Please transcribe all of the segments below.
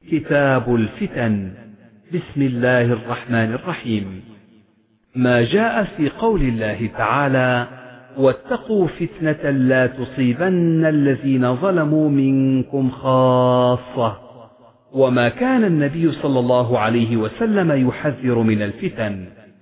كتاب الفتن. بسم الله الرحمن الرحيم. ما جاء في قول الله تعالى: واتقوا فتنة لا تصيبن الذين ظلموا منكم خاصة. وما كان النبي صلى الله عليه وسلم يحذر من الفتن.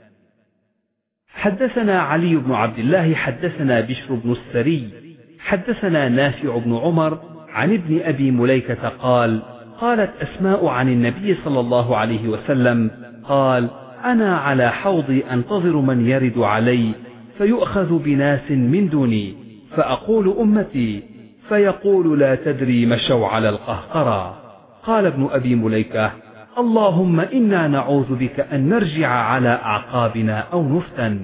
حدثنا علي بن عبد الله حدثنا بشر بن السري حدثنا نافع بن عمر عن ابن أبي مليكة قال: قالت أسماء عن النبي صلى الله عليه وسلم قال: أنا على حوضي أنتظر من يرد علي فيؤخذ بناس من دوني، فأقول أمتي، فيقول لا تدري مشوا على القهقرى. قال ابن أبي مليكة: اللهم إنا نعوذ بك أن نرجع على أعقابنا أو نفتن.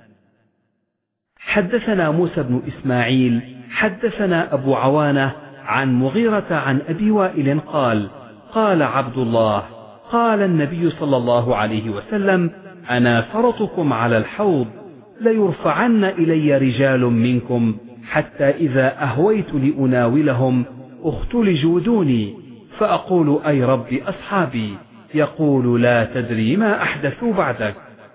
حدثنا موسى بن إسماعيل حدثنا أبو عوانة عن مغيرة عن أبي وائل قال: قال عبد الله: قال النبي صلى الله عليه وسلم: أنا فرطكم على الحوض، ليرفعن إلي رجال منكم حتى إذا أهويت لأناولهم اختلجوا دوني، فأقول أي رب أصحابي، يقول لا تدري ما أحدثوا بعدك.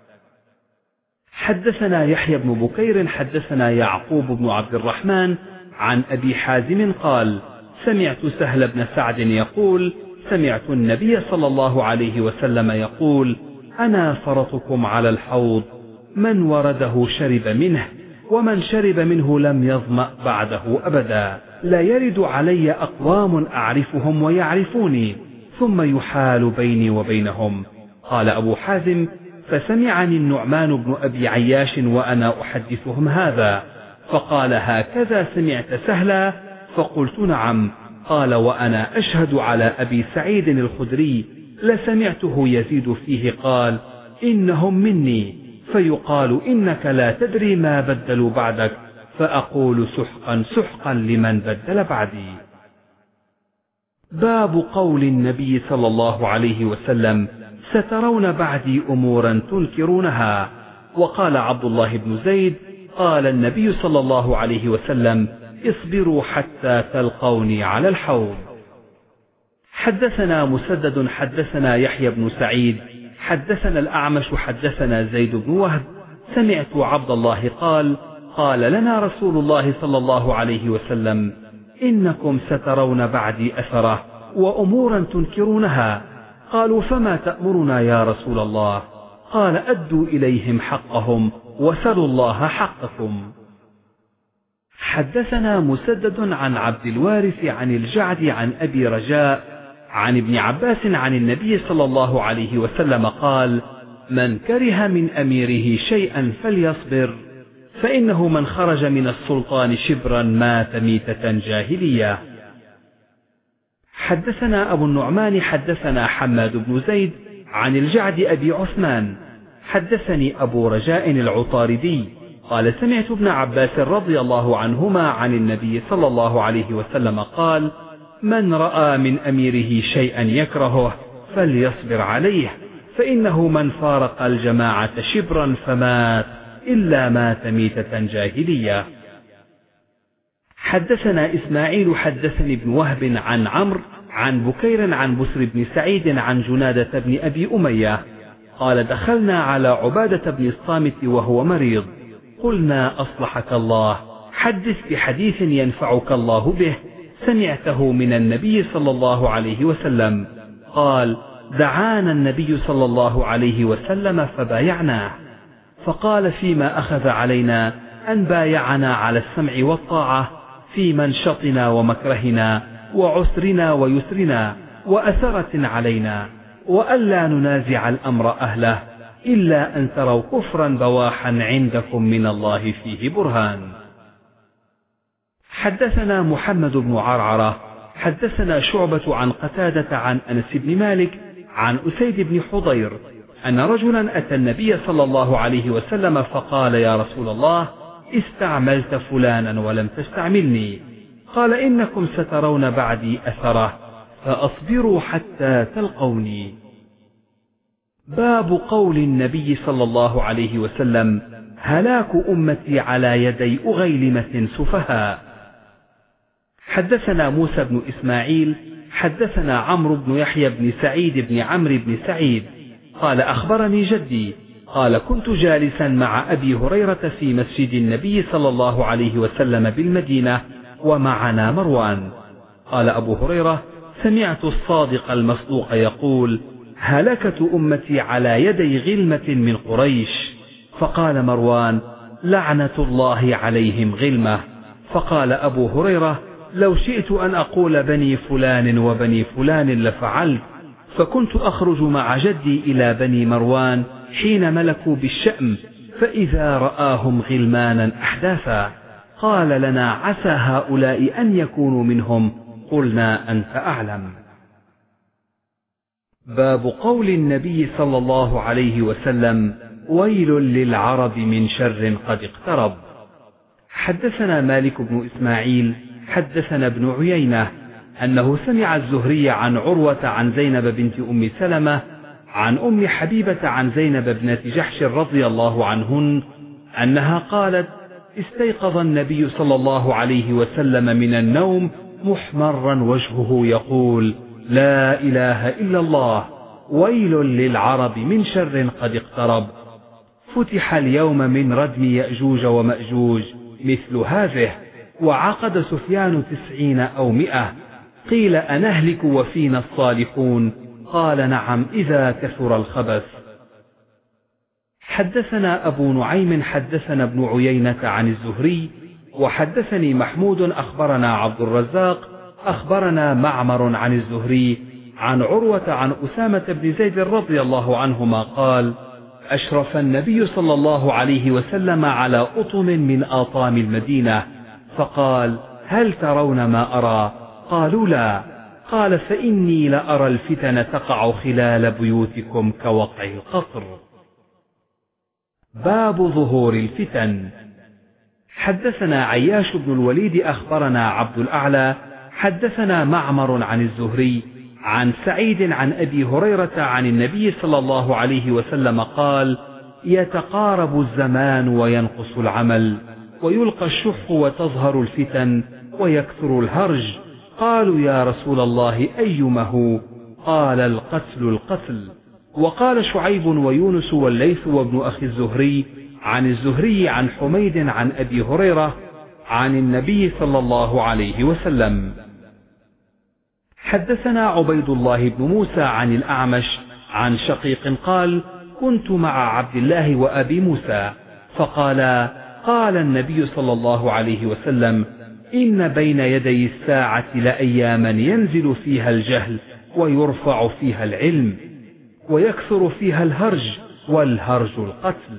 حدثنا يحيى بن بكير حدثنا يعقوب بن عبد الرحمن عن أبي حازم قال: سمعت سهل بن سعد يقول: سمعت النبي صلى الله عليه وسلم يقول: أنا فرطكم على الحوض، من ورده شرب منه، ومن شرب منه لم يظمأ بعده أبدا. لا يرد علي أقوام أعرفهم ويعرفوني، ثم يحال بيني وبينهم. قال أبو حازم: فسمعني النعمان بن أبي عياش وأنا أحدثهم هذا، فقال: هكذا سمعت سهلا؟ فقلت: نعم. قال: وأنا أشهد على أبي سعيد الخدري لسمعته يزيد فيه قال: إنهم مني، فيقال إنك لا تدري ما بدلوا بعدك، فأقول سحقا سحقا لمن بدل بعدي. باب قول النبي صلى الله عليه وسلم: سترون بعدي أمورا تنكرونها. وقال عبد الله بن زيد: قال النبي صلى الله عليه وسلم: اصبروا حتى تلقوني على الحوض. حدثنا مسدد حدثنا يحيى بن سعيد حدثنا الأعمش حدثنا زيد بن وهب سمعت عبد الله قال: قال لنا رسول الله صلى الله عليه وسلم: إنكم سترون بعدي أثرة وأمورا تنكرونها. قالوا: فما تأمرنا يا رسول الله؟ قال: أدوا إليهم حقهم وسلوا الله حقكم. حدثنا مسدد عن عبد الوارث عن الجعد عن أبي رجاء عن ابن عباس عن النبي صلى الله عليه وسلم قال: من كره من أميره شيئا فليصبر، فإنه من خرج من السلطان شبرا مات ميتة جاهلية. حدثنا أبو النعمان حدثنا حماد بن زيد عن الجعد أبي عثمان حدثني أبو رجاء العطاردي قال: سمعت ابن عباس رضي الله عنهما عن النبي صلى الله عليه وسلم قال: من رأى من أميره شيئا يكرهه فليصبر عليه، فإنه من فارق الجماعة شبرا فمات إلا مات ميتة جاهلية. حدثنا إسماعيل حدثني ابن وهب عن عمرو عن بكير عن بسر بن سعيد عن جنادة بن أبي أمية قال: دخلنا على عبادة بن الصامت وهو مريض، قلنا: أصلحك الله، حدث بحديث ينفعك الله به سمعته من النبي صلى الله عليه وسلم. قال: دعانا النبي صلى الله عليه وسلم فبايعناه، فقال: فيما أخذ علينا أن بايعنا على السمع والطاعة في منشطنا ومكرهنا وعسرنا ويسرنا وأثرة علينا، وألا ننازع الأمر أهله إلا أن تروا كفرا بواحا عندكم من الله فيه برهان. حدثنا محمد بن عرعرة حدثنا شعبة عن قتادة عن أنس بن مالك عن أسيد بن حضير أن رجلا أتى النبي صلى الله عليه وسلم فقال: يا رسول الله، استعملت فلانا ولم تستعملني. قال: إنكم سترون بعدي أثره، فأصبروا حتى تلقوني. باب قول النبي صلى الله عليه وسلم: هلاك أمتي على يدي أغيلمة سفهاء. حدثنا موسى بن إسماعيل حدثنا عمرو بن يحيى بن سعيد بن عمرو بن سعيد قال أخبرني جدي قال كنت جالسا مع أبي هريرة في مسجد النبي صلى الله عليه وسلم بالمدينة ومعنا مروان. قال أبو هريرة سمعت الصادق المصدوق يقول هلكة أمتي على يدي غلمة من قريش. فقال مروان لعنة الله عليهم غلمة. فقال أبو هريرة لو شئت أن أقول بني فلان وبني فلان لفعلت. فكنت أخرج مع جدي إلى بني مروان حين ملكوا بالشأم فإذا رآهم غلمانا أحداثا. قال لنا عسى هؤلاء أن يكونوا منهم. قلنا أنت أعلم. باب قول النبي صلى الله عليه وسلم ويل للعرب من شر قد اقترب. حدثنا مالك بن إسماعيل حدثنا ابن عيينة أنه سمع الزهري عن عروة عن زينب بنت أم سلمة عن أم حبيبة عن زينب بنت جحش رضي الله عنهن أنها قالت استيقظ النبي صلى الله عليه وسلم من النوم محمرا وجهه يقول لا إله إلا الله ويل للعرب من شر قد اقترب. فتح اليوم من ردم يأجوج ومأجوج مثل هذه وعقد سفيان 90 أو 100. قيل أنهلك وفينا الصالحون؟ قال نعم إذا كثر الخبث. حدثنا أبو نعيم حدثنا ابن عيينة عن الزهري وحدثني محمود أخبرنا عبد الرزاق أخبرنا معمر عن الزهري عن عروة عن أسامة بن زيد رضي الله عنهما قال أشرف النبي صلى الله عليه وسلم على أطم من آطام المدينة فقال هل ترون ما أرى؟ قالوا لا. قال فإني لأرى الفتن تقع خلال بيوتكم كوقع القطر. باب ظهور الفتن. حدثنا عياش بن الوليد أخبرنا عبد الأعلى حدثنا معمر عن الزهري عن سعيد عن أبي هريرة عن النبي صلى الله عليه وسلم قال يتقارب الزمان وينقص العمل ويلقى الشح وتظهر الفتن ويكثر الهرج. قالوا يا رسول الله أيمه؟ قال القتل. وقال شعيب ويونس والليث وابن أخي الزهري عن الزهري عن حميد عن أبي هريرة عن النبي صلى الله عليه وسلم. حدثنا عبيد الله بن موسى عن الأعمش عن شقيق قال كنت مع عبد الله وأبي موسى فقال قال النبي صلى الله عليه وسلم إن بين يدي الساعة لأياما ينزل فيها الجهل ويرفع فيها العلم ويكثر فيها الهرج والهرج القتل.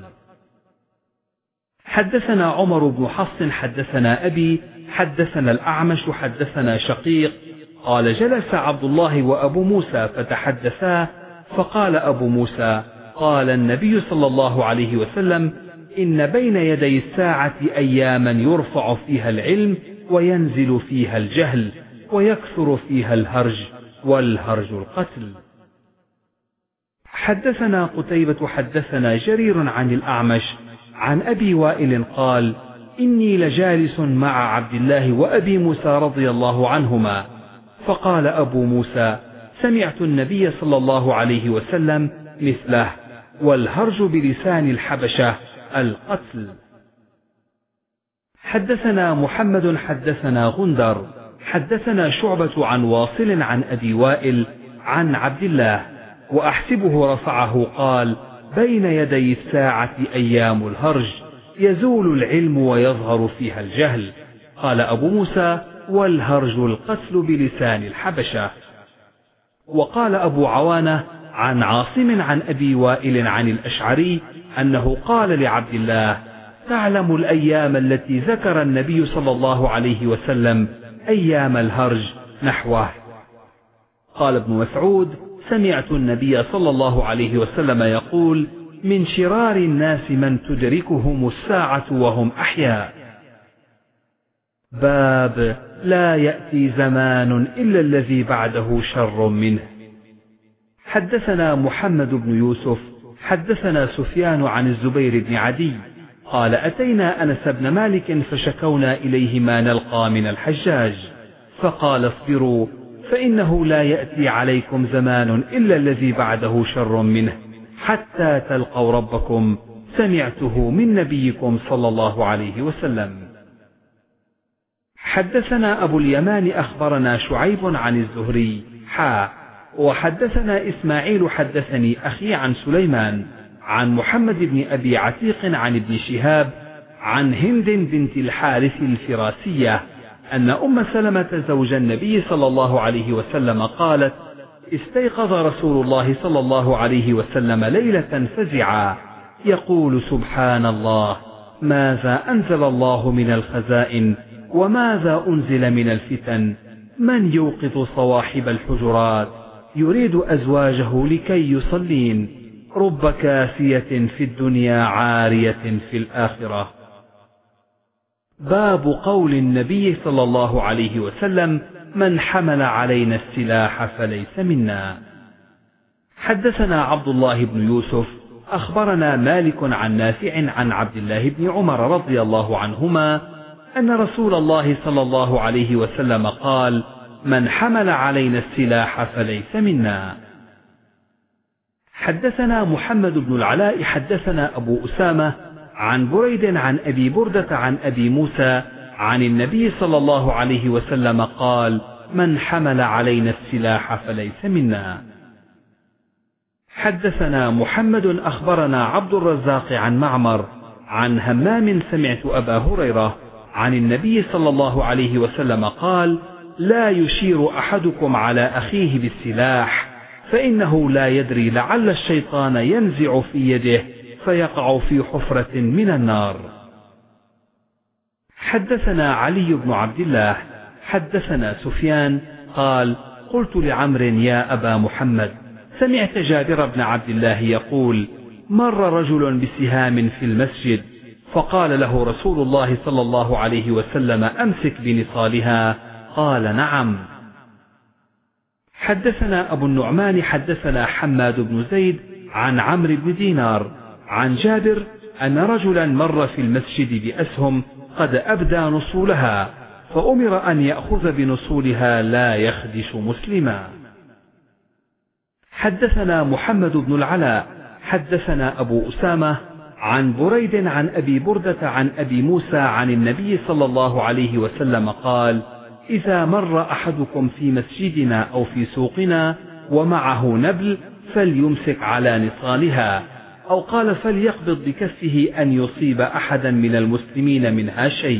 حدثنا عمر بن حفص حدثنا أبي حدثنا الأعمش حدثنا شقيق قال جلس عبد الله وأبو موسى فتحدثا فقال أبو موسى قال النبي صلى الله عليه وسلم إن بين يدي الساعة أياما يرفع فيها العلم وينزل فيها الجهل ويكثر فيها الهرج والهرج القتل. حدثنا قتيبة حدثنا جرير عن الأعمش عن أبي وائل قال إني لجالس مع عبد الله وأبي موسى رضي الله عنهما فقال أبو موسى سمعت النبي صلى الله عليه وسلم مثله والهرج بلسان الحبشة القتل. حدثنا محمد حدثنا غندر حدثنا شعبة عن واصل عن أبي وائل عن عبد الله وأحسبه رفعه قال بين يدي الساعة أيام الهرج يزول العلم ويظهر فيها الجهل. قال أبو موسى والهرج القتل بلسان الحبشة. وقال أبو عوانة عن عاصم عن أبي وائل عن الأشعري أنه قال لعبد الله تعلم الأيام التي ذكر النبي صلى الله عليه وسلم أيام الهرج نحوه. قال ابن مسعود سمعت النبي صلى الله عليه وسلم يقول من شرار الناس من تدركهم الساعة وهم أحياء. باب لا يأتي زمان إلا الذي بعده شر منه. حدثنا محمد بن يوسف حدثنا سفيان عن الزبير بن عدي قال أتينا أنس بن مالك فشكونا إليه ما نلقى من الحجاج فقال اصبروا فإنه لا يأتي عليكم زمان إلا الذي بعده شر منه حتى تلقوا ربكم، سمعته من نبيكم صلى الله عليه وسلم. حدثنا أبو اليمان أخبرنا شعيب عن الزهري وحدثنا إسماعيل حدثني أخي عن سليمان عن محمد بن أبي عتيق عن ابن شهاب عن هند بنت الحارث الفراسية أن أم سلمة زوج النبي صلى الله عليه وسلم قالت: استيقظ رسول الله صلى الله عليه وسلم ليلة فزعا يقول: سبحان الله، ماذا أنزل الله من الخزائن وماذا أنزل من الفتن، من يوقظ صواحب الحجرات يريد أزواجه لكي يصلين، رب كاسية في الدنيا عارية في الآخرة. باب قول النبي صلى الله عليه وسلم: من حمل علينا السلاح فليس منا. حدثنا عبد الله بن يوسف أخبرنا مالك عن نافع عن عبد الله بن عمر رضي الله عنهما أن رسول الله صلى الله عليه وسلم قال: من حمل علينا السلاح فليس منا. حدثنا محمد بن العلاء حدثنا أبو أسامة عن بريد عن أبي بردة عن أبي موسى عن النبي صلى الله عليه وسلم قال: من حمل علينا السلاح فليس منا. حدثنا محمد أخبرنا عبد الرزاق عن معمر عن همام سمعت أبا هريرة عن النبي صلى الله عليه وسلم قال: لا يشير أحدكم على أخيه بالسلاح، فإنه لا يدري لعل الشيطان ينزع في يده فيقع في حفرة من النار. حدثنا علي بن عبد الله حدثنا سفيان قال: قلت لعمر: يا أبا محمد، سمعت جابر بن عبد الله يقول: مر رجل بسهام في المسجد، فقال له رسول الله صلى الله عليه وسلم: أمسك بنصالها. قال: نعم. حدثنا أبو النعمان حدثنا حماد بن زيد عن عمرو بن دينار عن جابر أن رجلا مر في المسجد بأسهم قد أبدى نصولها، فأمر أن يأخذ بنصولها لا يخدش مسلما. حدثنا محمد بن العلاء حدثنا أبو أسامة عن بريد عن أبي بردة عن أبي موسى عن النبي صلى الله عليه وسلم قال: إذا مر أحدكم في مسجدنا أو في سوقنا ومعه نبل فليمسك على نصالها، أو قال: فليقبض بكفه أن يصيب أحدا من المسلمين منها شيء.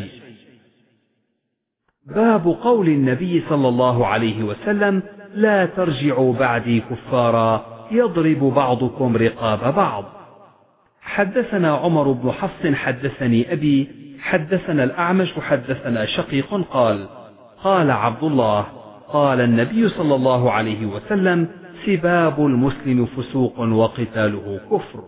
باب قول النبي صلى الله عليه وسلم: لا ترجعوا بعدي كفارا يضرب بعضكم رقاب بعض. حدثنا عمر بن حفص حدثني أبي حدثنا الأعمش حدثنا شقيق قال: قال عبد الله: قال النبي صلى الله عليه وسلم: سباب المسلم فسوق وقتاله كفر.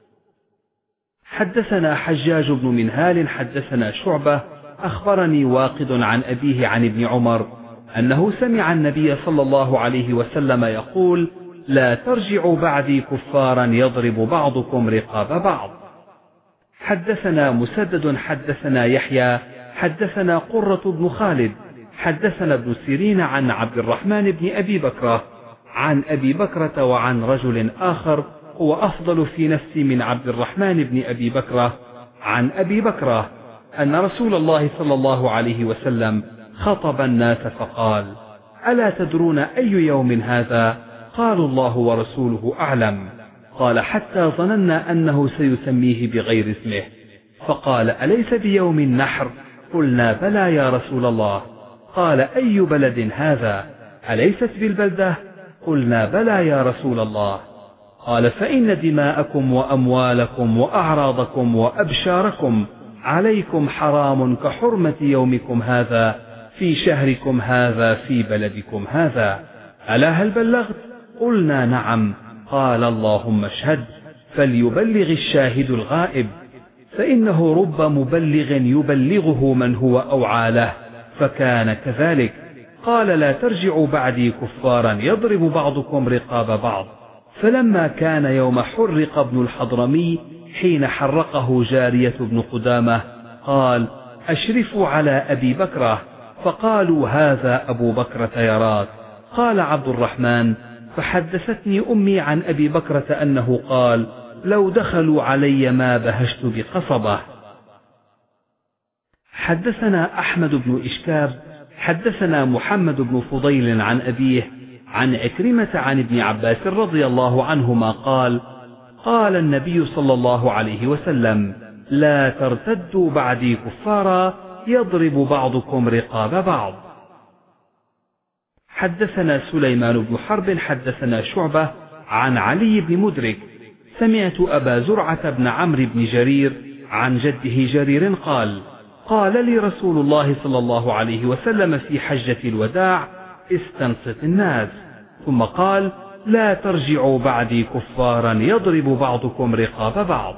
حدثنا حجاج بن منهال حدثنا شعبة أخبرني واقد عن أبيه عن ابن عمر أنه سمع النبي صلى الله عليه وسلم يقول: لا ترجعوا بعدي كفارا يضرب بعضكم رقاب بعض. حدثنا مسدد حدثنا يحيى حدثنا قرة بن خالد حدثنا ابن سيرين عن عبد الرحمن بن أبي بكرة عن أبي بكرة وعن رجل آخر هو أفضل في نفسي من عبد الرحمن بن أبي بكرة عن أبي بكرة أن رسول الله صلى الله عليه وسلم خطب الناس فقال: ألا تدرون أي يوم هذا؟ قالوا: الله ورسوله أعلم. قال: حتى ظننا أنه سيسميه بغير اسمه، فقال: أليس بيوم النحر؟ قلنا: بلى يا رسول الله. قال: أي بلد هذا؟ أليست بالبلدة؟ قلنا: بلى يا رسول الله. قال: فإن دماءكم وأموالكم وأعراضكم وأبشاركم عليكم حرام كحرمة يومكم هذا في شهركم هذا في بلدكم هذا. ألا هل بلغت؟ قلنا: نعم. قال: اللهم اشهد، فليبلغ الشاهد الغائب، فإنه رب مبلغ يبلغه من هو أوعى له، فكان كذلك. قال: لا ترجعوا بعدي كفارا يضرب بعضكم رقاب بعض. فلما كان يوم حرق ابن الحضرمي حين حرقه جارية بن قدامة قال: أشرفوا على أبي بكرة، فقالوا: هذا أبو بكرة يراك. قال عبد الرحمن: فحدثتني أمي عن أبي بكرة أنه قال: لو دخلوا علي ما بهشت بقصبة. حدثنا أحمد بن إشكاب حدثنا محمد بن فضيل عن أبيه عن عكرمة عن ابن عباس رضي الله عنهما قال: قال النبي صلى الله عليه وسلم: لا ترتدوا بعدي كفارا يضرب بعضكم رقاب بعض. حدثنا سليمان بن حرب حدثنا شعبة عن علي بن مدرك سمعت أبا زرعة بن عمرو بن جرير عن جده جرير قال: قال لي رسول الله صلى الله عليه وسلم في حجة الوداع: استنصت الناس. ثم قال: لا ترجعوا بعدي كفارا يضرب بعضكم رقاب بعض.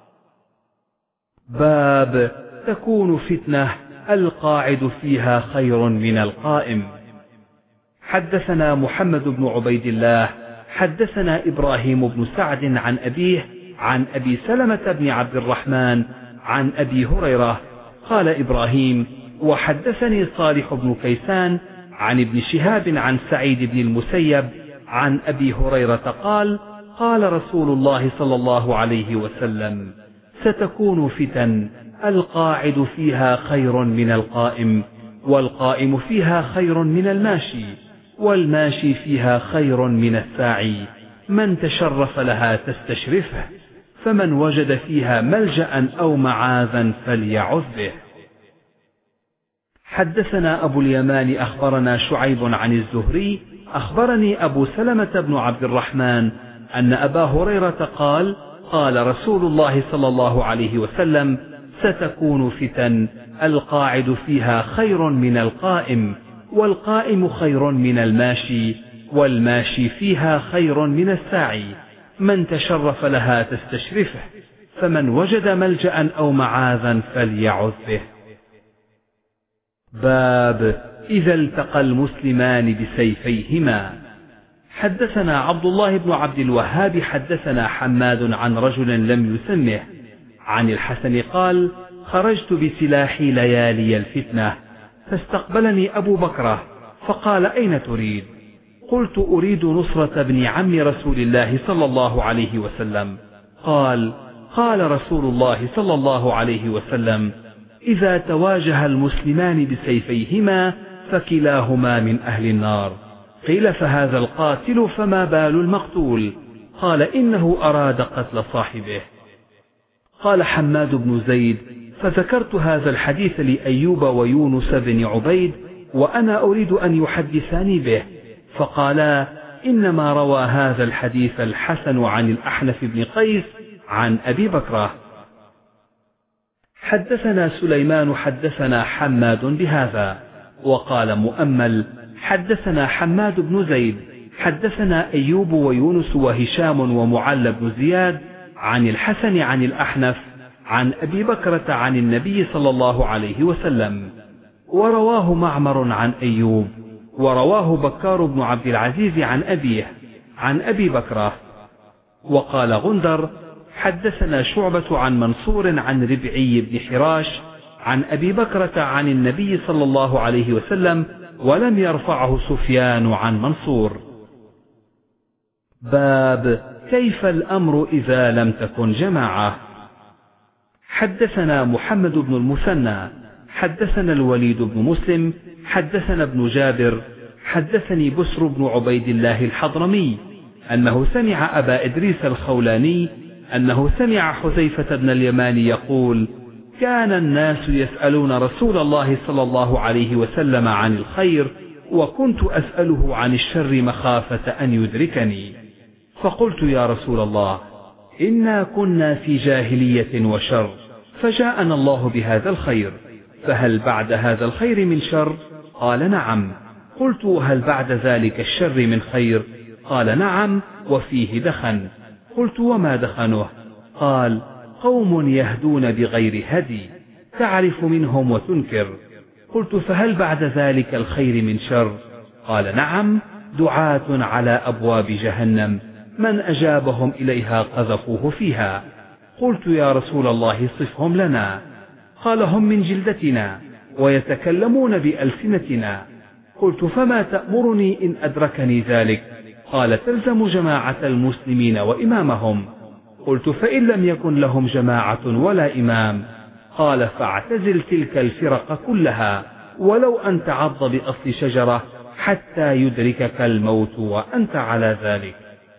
باب تكون فتنة القاعد فيها خير من القائم. حدثنا محمد بن عبيد الله حدثنا إبراهيم بن سعد عن أبيه عن أبي سلمة بن عبد الرحمن عن أبي هريرة قال إبراهيم: وحدثني صالح بن كيسان عن ابن شهاب عن سعيد بن المسيب عن أبي هريرة قال: قال رسول الله صلى الله عليه وسلم: ستكون فتن القاعد فيها خير من القائم، والقائم فيها خير من الماشي، والماشي فيها خير من الساعي، من تشرف لها تستشرفه، فمن وجد فيها ملجأ أو معاذا فليعذ به. حدثنا أبو اليمان أخبرنا شعيب عن الزهري أخبرني أبو سلمة بن عبد الرحمن أن أبا هريرة قال: قال رسول الله صلى الله عليه وسلم: ستكون فتن القاعد فيها خير من القائم، والقائم خير من الماشي، والماشي فيها خير من الساعي، من تشرف لها تستشرفه، فمن وجد ملجأ أو معاذا فليعذ به. باب إذا التقى المسلمان بسيفيهما. حدثنا عبد الله بن عبد الوهاب حدثنا حماد عن رجل لم يسمه عن الحسن قال: خرجت بسلاحي ليالي الفتنة، فاستقبلني أبو بكرة فقال: أين تريد؟ قلت: أريد نصرة ابن عم رسول الله صلى الله عليه وسلم. قال: قال رسول الله صلى الله عليه وسلم: إذا تواجه المسلمان بسيفيهما فكلاهما من أهل النار. قيل: فهذا القاتل فما بال المقتول؟ قال: إنه أراد قتل صاحبه. قال حماد بن زيد: فذكرت هذا الحديث لأيوب ويونس بن عبيد وأنا أريد أن يحدثاني به، فقالا: إنما روى هذا الحديث الحسن عن الأحنف بن قيس عن أبي بكرة. حدثنا سليمان حدثنا حماد بهذا، وقال مؤمل: حدثنا حماد بن زيد حدثنا أيوب ويونس وهشام ومعل بن زياد عن الحسن عن الأحنف عن أبي بكرة عن النبي صلى الله عليه وسلم، ورواه معمر عن أيوب، ورواه بكار بن عبد العزيز عن أبيه عن أبي بكرة. وقال غندر: حدثنا شعبة عن منصور عن ربعي بن حراش عن أبي بكرة عن النبي صلى الله عليه وسلم، ولم يرفعه سفيان عن منصور. باب كيف الأمر إذا لم تكن جماعة. حدثنا محمد بن المثنى حدثنا الوليد بن مسلم حدثنا ابن جابر حدثني بسر بن عبيد الله الحضرمي أنه سمع أبا إدريس الخولاني أنه سمع حذيفة بن اليمان يقول: كان الناس يسألون رسول الله صلى الله عليه وسلم عن الخير، وكنت أسأله عن الشر مخافة أن يدركني، فقلت: يا رسول الله، إنا كنا في جاهلية وشر، فجاءنا الله بهذا الخير، فهل بعد هذا الخير من شر؟ قال: نعم. قلت: وهل بعد ذلك الشر من خير؟ قال: نعم، وفيه دخن. قلت: وما دخنه؟ قال: قوم يهدون بغير هدي، تعرف منهم وتنكر. قلت: فهل بعد ذلك الخير من شر؟ قال: نعم، دعاة على أبواب جهنم، من أجابهم إليها قذفوه فيها. قلت: يا رسول الله صفهم لنا. قال: هم من جلدتنا ويتكلمون بألسنتنا. قلت فما تأمرني إن أدركني ذلك؟ قال تلزم جماعة المسلمين وإمامهم. قلت فإن لم يكن لهم جماعة ولا إمام؟ قال فاعتزل تلك الفرق كلها ولو أن تعض بأصل شجرة حتى يدركك الموت وأنت على ذلك.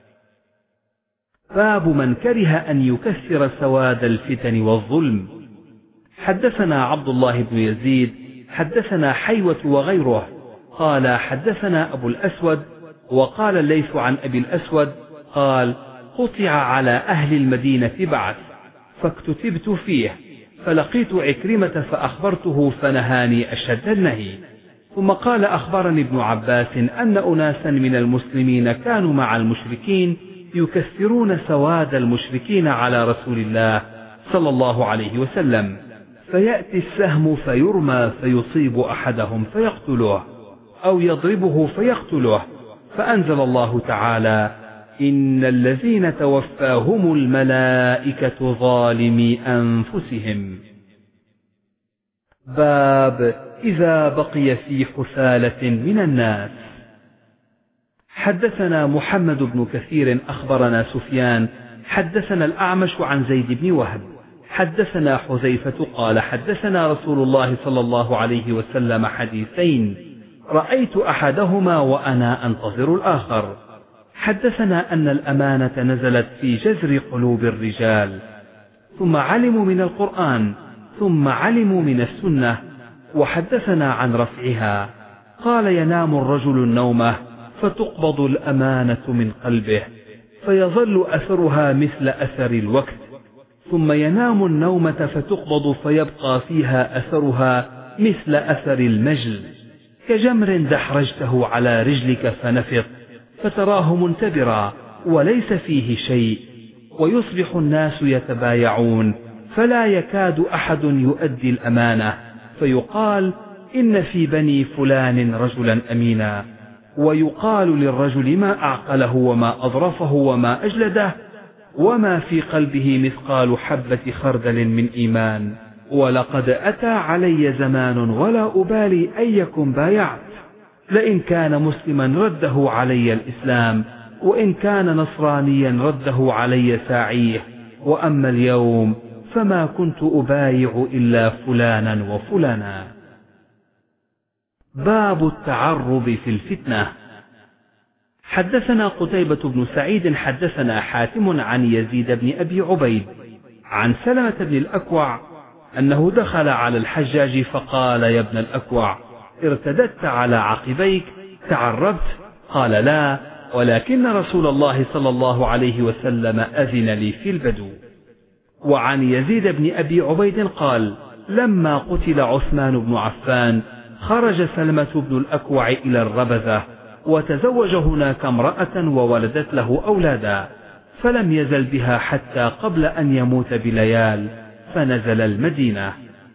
باب من كره أن يكثر سواد الفتن والظلم. حدثنا عبد الله بن يزيد حدثنا حيوة وغيره قال حدثنا أبو الأسود وقال الليث عن أبي الأسود قال قطع على أهل المدينة بعث فاكتتبت فيه فلقيت عكرمة فأخبرته فنهاني أشد النهي. ثم قال أخبرني ابن عباس أن أناسا من المسلمين كانوا مع المشركين يكثرون سواد المشركين على رسول الله صلى الله عليه وسلم، فيأتي السهم فيرمى فيصيب أحدهم فيقتله أو يضربه فيقتله، فأنزل الله تعالى إن الذين توفاهم الملائكة ظالمي أنفسهم. باب إذا بقي في حثالة من الناس. حدثنا محمد بن كثير أخبرنا سفيان حدثنا الأعمش عن زيد بن وهب حدثنا حذيفة قال حدثنا رسول الله صلى الله عليه وسلم حديثين رأيت أحدهما وأنا أنتظر الآخر. حدثنا أن الأمانة نزلت في جذر قلوب الرجال، ثم علموا من القرآن، ثم علموا من السنة، وحدثنا عن رفعها. قال ينام الرجل النومة فتقبض الأمانة من قلبه فيظل أثرها مثل أثر الوقت، ثم ينام النومة فتقبض فيبقى فيها أثرها مثل أثر المجل، كجمر دحرجته على رجلك فنفط فتراه منتبرا وليس فيه شيء، ويصبح الناس يتبايعون فلا يكاد أحد يؤدي الأمانة، فيقال إن في بني فلان رجلا أمينا، ويقال للرجل ما أعقله وما أظرفه وما أجلده وما في قلبه مثقال حبة خردل من إيمان، ولقد أتى علي زمان ولا أبالي أيكم بايعت، لئن كان مسلما رده علي الإسلام، وإن كان نصرانيا رده علي ساعيه، وأما اليوم فما كنت أبايع إلا فلانا وفلانا. باب التعرب في الفتنة. حدثنا قتيبة بن سعيد حدثنا حاتم عن يزيد بن أبي عبيد عن سلمة بن الأكوع أنه دخل على الحجاج فقال يا ابن الأكوع ارتددت على عقبيك تعربت؟ قال لا، ولكن رسول الله صلى الله عليه وسلم أذن لي في البدو. وعن يزيد بن أبي عبيد قال لما قتل عثمان بن عفان خرج سلمة بن الأكوع إلى الربذة وتزوج هناك امرأة وولدت له أولادا، فلم يزل بها حتى قبل أن يموت بليال فنزل المدينة.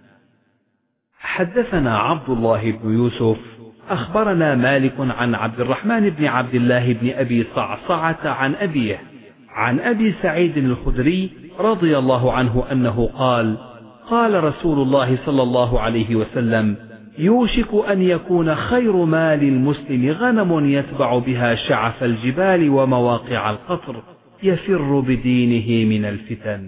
حدثنا عبد الله بن يوسف أخبرنا مالك عن عبد الرحمن بن عبد الله بن أبي صعصعة عن أبيه عن أبي سعيد الخدري رضي الله عنه أنه قال قال رسول الله صلى الله عليه وسلم يوشك أن يكون خير مال المسلم غنم يتبع بها شعف الجبال ومواقع القطر يفر بدينه من الفتن.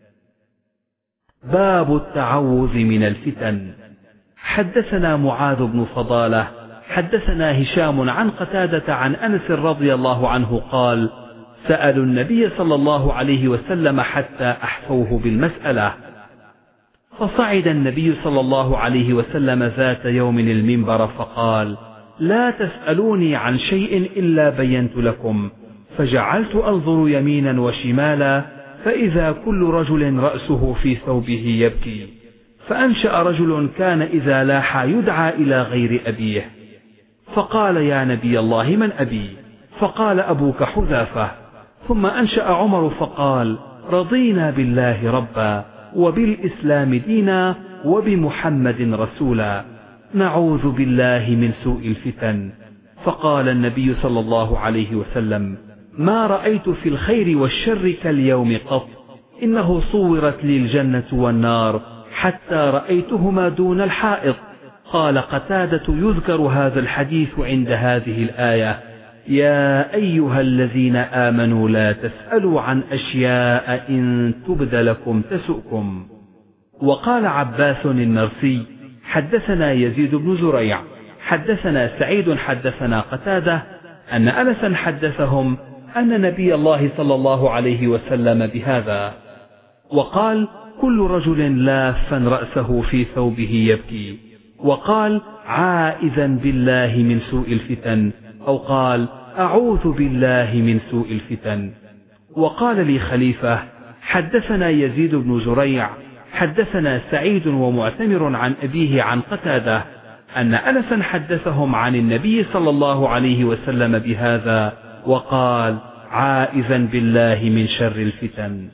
باب التعوذ من الفتن. حدثنا معاذ بن فضالة حدثنا هشام عن قتادة عن أنس رضي الله عنه قال سألوا النبي صلى الله عليه وسلم حتى أحفوه بالمسألة، فصعد النبي صلى الله عليه وسلم ذات يوم المنبر فقال لا تسألوني عن شيء إلا بينت لكم، فجعلت أنظر يمينا وشمالا فإذا كل رجل رأسه في ثوبه يبكي، فأنشأ رجل كان إذا لاح يدعى إلى غير أبيه، فقال يا نبي الله من أبي؟ فقال أبوك حذافة. ثم أنشأ عمر فقال رضينا بالله ربا وبالإسلام دينا وبمحمد رسولا نعوذ بالله من سوء الفتن. فقال النبي صلى الله عليه وسلم ما رأيت في الخير والشر كاليوم قط، إنه صورت لي الجنة والنار حتى رأيتهما دون الحائط، قال قتادة: يذكر هذا الحديث عند هذه الآية: يا أيها الذين آمنوا لا تسألوا عن أشياء إن تبد لكم تسؤكم. وقال عباس النرسي: حدثنا يزيد بن زريع حدثنا سعيد حدثنا قتادة أن أنسا حدثهم أن نبي الله صلى الله عليه وسلم بهذا، وقال: كل رجل لافا رأسه في ثوبه يبكي، وقال: عائذا بالله من سوء الفتن، أو قال: أعوذ بالله من سوء الفتن. وقال لي خليفة: حدثنا يزيد بن زريع حدثنا سعيد ومعتمر عن أبيه عن قتادة أن أنسا حدثهم عن النبي صلى الله عليه وسلم بهذا، وقال: عائذا بالله من شر الفتن.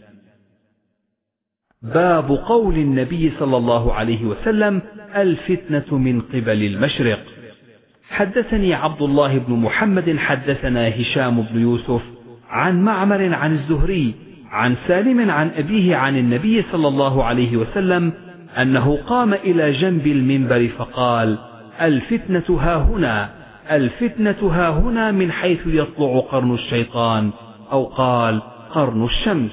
باب قول النبي صلى الله عليه وسلم: الفتنة من قبل المشرق. حدثني عبد الله بن محمد حدثنا هشام بن يوسف عن معمر عن الزهري عن سالم عن أبيه عن النبي صلى الله عليه وسلم أنه قام إلى جنب المنبر فقال: الفتنة هاهنا، الفتنة هاهنا من حيث يطلع قرن الشيطان، أو قال: قرن الشمس.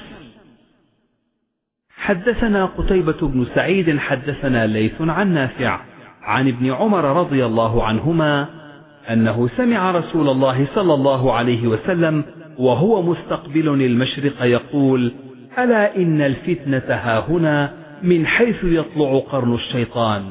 حدثنا قتيبة بن سعيد حدثنا ليث عن نافع عن ابن عمر رضي الله عنهما أنه سمع رسول الله صلى الله عليه وسلم وهو مستقبل المشرق يقول: ألا إن الفتنة هاهنا من حيث يطلع قرن الشيطان.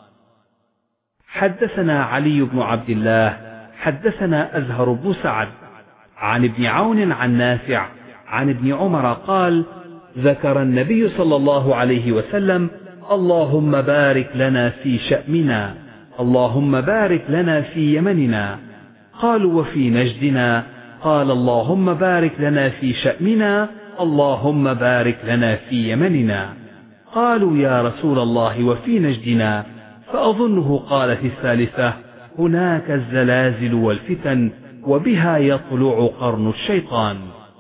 حدثنا علي بن عبد الله حدثنا أزهر بن سعد عن ابن عون عن نافع عن ابن عمر قال: ذكر النبي صلى الله عليه وسلم: اللهم بارك لنا في شأمنا، اللهم بارك لنا في يمننا. قالوا: وفي نجدنا؟ قال: اللهم بارك لنا في شأمنا، اللهم بارك لنا في يمننا. قالوا: يا رسول الله وفي نجدنا؟ فأظنه قال في الثالثة: هناك الزلازل والفتن، وبها يطلع قرن الشيطان.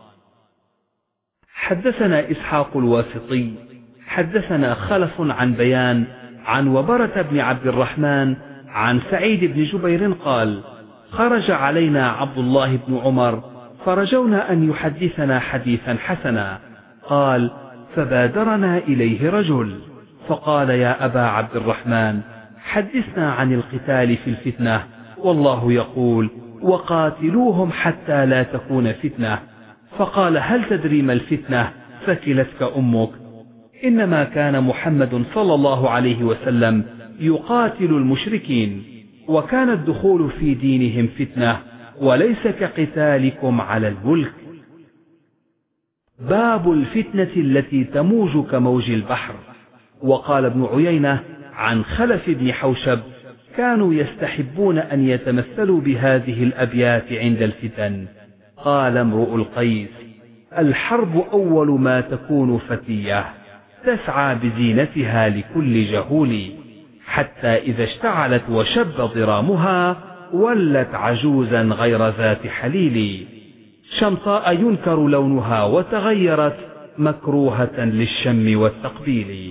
حدثنا إسحاق الواسطي حدثنا خلف عن بيان عن وبرة بن عبد الرحمن عن سعيد بن جبير قال: خرج علينا عبد الله بن عمر فرجونا أن يحدثنا حديثا حسنا. قال: فبادرنا إليه رجل فقال: يا أبا عبد الرحمن، حدثنا عن القتال في الفتنة، والله يقول: وقاتلوهم حتى لا تكون فتنة. فقال: هل تدري ما الفتنة؟ ثكلتك أمك. إنما كان محمد صلى الله عليه وسلم يقاتل المشركين، وكان الدخول في دينهم فتنة، وليس كقتالكم على الملك. باب الفتنة التي تموج كموج البحر. وقال ابن عيينة عن خلف بن حوشب: كانوا يستحبون أن يتمثلوا بهذه الأبيات عند الفتن. قال امرؤ القيس: الحرب أول ما تكون فتية، تسعى بزينتها لكل جهول، حتى إذا اشتعلت وشب ضرامها، ولت عجوزا غير ذات حليل، شمطاء ينكر لونها وتغيرت، مكروهة للشم والتقبيل.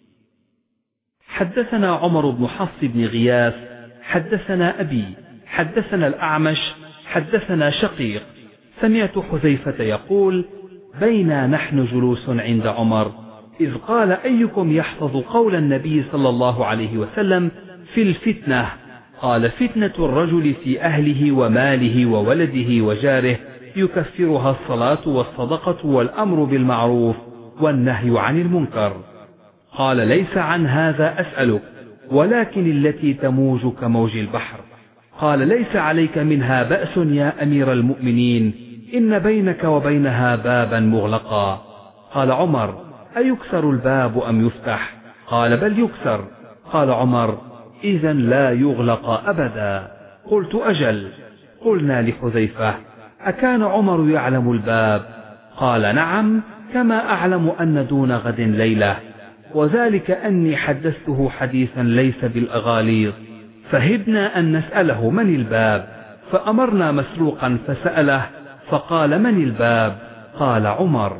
حدثنا عمر بن حفص بن غياث حدثنا أبي حدثنا الأعمش حدثنا شقيق سمعت حذيفة يقول: بينا نحن جلوس عند عمر إذ قال: أيكم يحفظ قول النبي صلى الله عليه وسلم في الفتنة؟ قال: فتنة الرجل في أهله وماله وولده وجاره، يكفرها الصلاة والصدقة والأمر بالمعروف والنهي عن المنكر. قال: ليس عن هذا أسألك، ولكن التي تموج كموج البحر. قال: ليس عليك منها بأس يا أمير المؤمنين، إن بينك وبينها بابا مغلقا. قال عمر: أيكسر الباب أم يفتح؟ قال: بل يكسر. قال عمر: إذا لا يغلق أبدا. قلت: أجل. قلنا لحذيفة: أكان عمر يعلم الباب؟ قال: نعم، كما أعلم أن دون غد ليلة، وذلك أني حدثته حديثا ليس بالأغاليط، فهبنا أن نسأله من الباب، فأمرنا مسروقا فسأله فقال: من الباب؟ قال: عمر.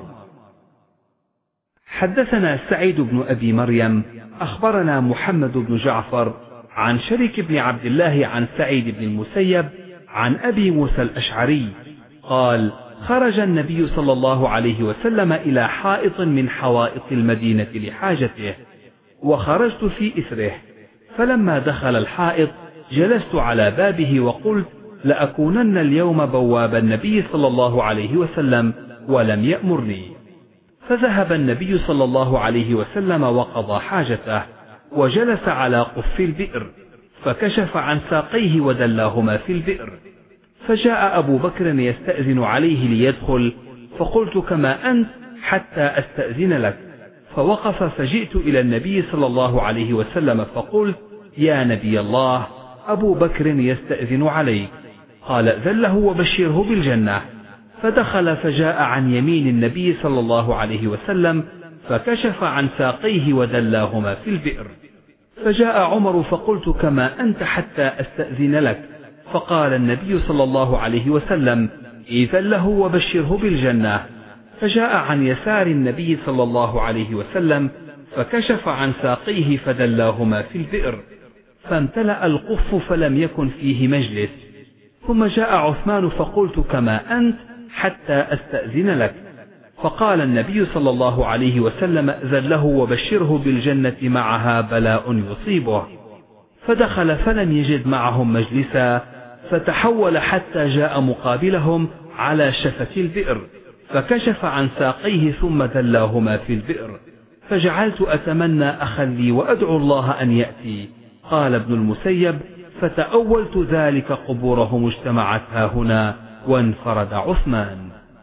حدثنا سعيد بن أبي مريم أخبرنا محمد بن جعفر عن شريك بن عبد الله عن سعيد بن المسيب عن أبي موسى الأشعري قال خرج النبي صلى الله عليه وسلم إلى حائط من حوائط المدينة لحاجته، وخرجت في إثره، فلما دخل الحائط جلست على بابه وقلت لأكونن اليوم بواب النبي صلى الله عليه وسلم، ولم يأمرني. فذهب النبي صلى الله عليه وسلم وقضى حاجته، وجلس على قف البئر، فكشف عن ساقيه ودلاهما في البئر. فجاء أبو بكر يستأذن عليه ليدخل، فقلت كما أنت حتى أستأذن لك. فوقف، فجئت إلى النبي صلى الله عليه وسلم فقلت يا نبي الله، أبو بكر يستأذن عليك. قال ائذن له وبشره بالجنة. فدخل فجاء عن يمين النبي صلى الله عليه وسلم، فكشف عن ساقيه ودلاهما في البئر. فجاء عمر فقلت كما أنت حتى أستأذن لك. فقال النبي صلى الله عليه وسلم ائذن له وبشره بالجنة. فجاء عن يسار النبي صلى الله عليه وسلم، فكشف عن ساقيه فدلاهما في البئر، فامتلأ القف فلم يكن فيه مجلس. ثم جاء عثمان فقلت كما أنت حتى أستأذن لك. فقال النبي صلى الله عليه وسلم ائذن له وبشره بالجنة معها بلاء يصيبه. فدخل فلم يجد معهم مجلسا، فتحول حتى جاء مقابلهم على شفة البئر، فكشف عن ساقيه ثم دلاهما في البئر. فجعلت أتمنى أخا لي وأدعو الله أن يأتي. قال ابن المسيب فتأولت ذلك قبورهم اجتمعت هنا، وانفرد عثمان.